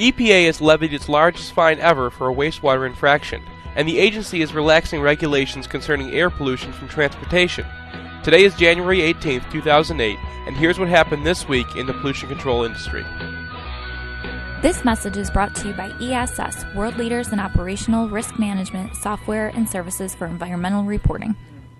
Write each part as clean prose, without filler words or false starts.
EPA has levied its largest fine ever for a wastewater infraction, and the agency is relaxing regulations concerning air pollution from transportation. Today is January 18, 2008, and here's what happened this week in the pollution control industry. This message is brought to you by ESS, world leaders in operational risk management, software, and services for environmental reporting.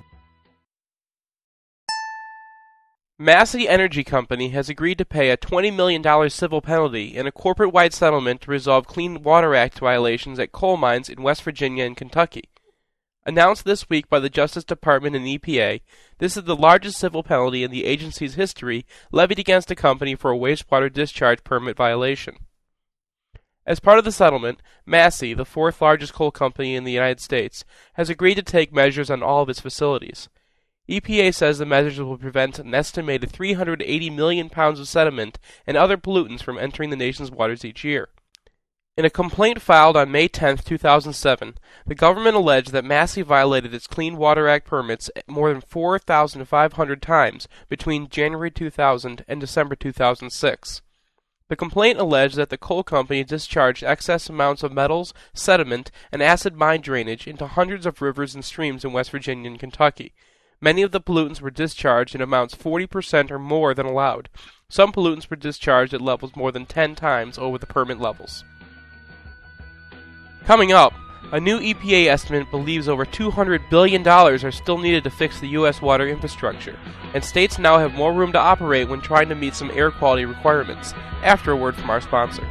Massey Energy Company has agreed to pay a $20 million civil penalty in a corporate-wide settlement to resolve Clean Water Act violations at coal mines in West Virginia and Kentucky. Announced this week by the Justice Department and EPA, this is the largest civil penalty in the agency's history levied against a company for a wastewater discharge permit violation. As part of the settlement, Massey, the fourth largest coal company in the United States, has agreed to take measures on all of its facilities. EPA says the measures will prevent an estimated 380 million pounds of sediment and other pollutants from entering the nation's waters each year. In a complaint filed on May 10, 2007, the government alleged that Massey violated its Clean Water Act permits more than 4,500 times between January 2000 and December 2006. The complaint alleged that the coal company discharged excess amounts of metals, sediment, and acid mine drainage into hundreds of rivers and streams in West Virginia and Kentucky. Many of the pollutants were discharged in amounts 40% or more than allowed. Some pollutants were discharged at levels more than 10 times over the permit levels. Coming up, a new EPA estimate believes over $200 billion are still needed to fix the U.S. water infrastructure, and states now have more room to operate when trying to meet some air quality requirements. After a word from our sponsor.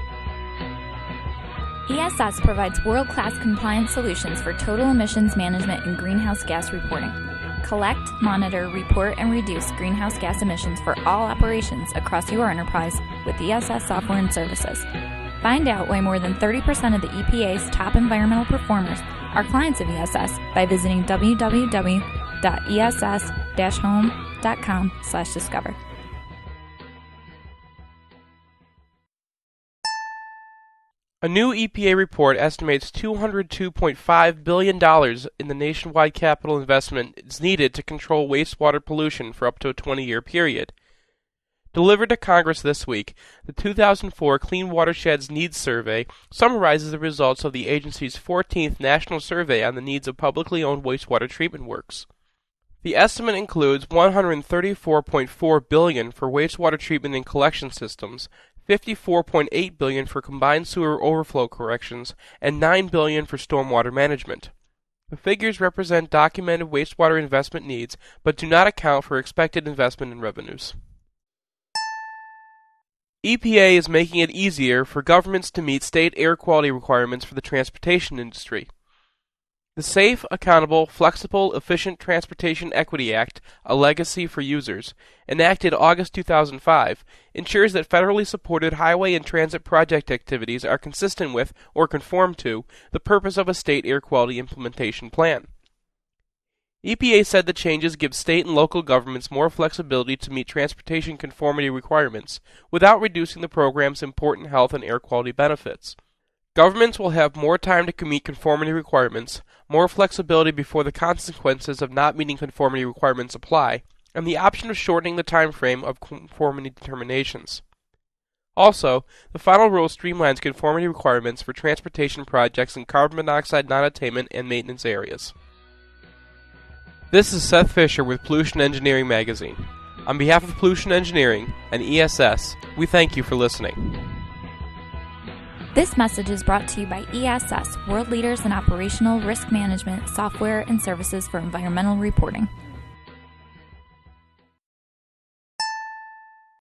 ESS provides world-class compliance solutions for total emissions management and greenhouse gas reporting. Collect, monitor, report, and reduce greenhouse gas emissions for all operations across your enterprise with ESS software and services. Find out why more than 30% of the EPA's top environmental performers are clients of ESS by visiting www.ess-home.com/discover. A new EPA report estimates $202.5 billion in the nationwide capital investment is needed to control wastewater pollution for up to a 20-year period. Delivered to Congress this week, the 2004 Clean Watersheds Needs Survey summarizes the results of the agency's 14th National Survey on the needs of publicly owned wastewater treatment works. The estimate includes $134.4 billion for wastewater treatment and collection systems, $54.8 billion for combined sewer overflow corrections, and $9 billion for stormwater management. The figures represent documented wastewater investment needs, but do not account for expected investment and revenues. EPA is making it easier for governments to meet state air quality requirements for the transportation industry. The Safe, Accountable, Flexible, Efficient Transportation Equity Act, a legacy for users, enacted August 2005, ensures that federally supported highway and transit project activities are consistent with, or conform to, the purpose of a state air quality implementation plan. EPA said the changes give state and local governments more flexibility to meet transportation conformity requirements without reducing the program's important health and air quality benefits. Governments will have more time to meet conformity requirements, more flexibility before the consequences of not meeting conformity requirements apply, and the option of shortening the time frame of conformity determinations. Also, the final rule streamlines conformity requirements for transportation projects in carbon monoxide non-attainment and maintenance areas. This is Seth Fisher with Pollution Engineering Magazine. On behalf of Pollution Engineering and ESS, we thank you for listening. This message is brought to you by ESS, world leaders in operational risk management, software, and services for environmental reporting.